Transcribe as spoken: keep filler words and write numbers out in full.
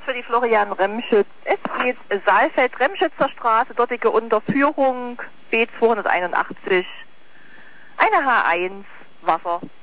für die Florian Remschütz. Es geht Saalfeld-Remschützer Straße, dortige Unterführung B zweihunderteinundachtzig. Eine H eins, Wasser.